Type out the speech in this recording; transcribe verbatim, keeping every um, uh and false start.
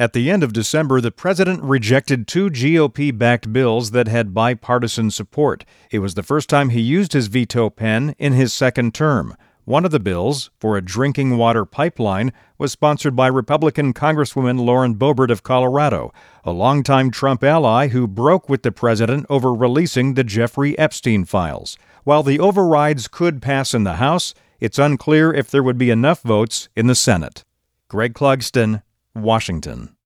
At the end of December, the president rejected two G O P-backed bills that had bipartisan support. It was the first time he used his veto pen in his second term. One of the bills, for a drinking water pipeline, was sponsored by Republican Congresswoman Lauren Boebert of Colorado, a longtime Trump ally who broke with the president over releasing the Jeffrey Epstein files. While the overrides could pass in the House, it's unclear if there would be enough votes in the Senate. Greg Clugston, Washington.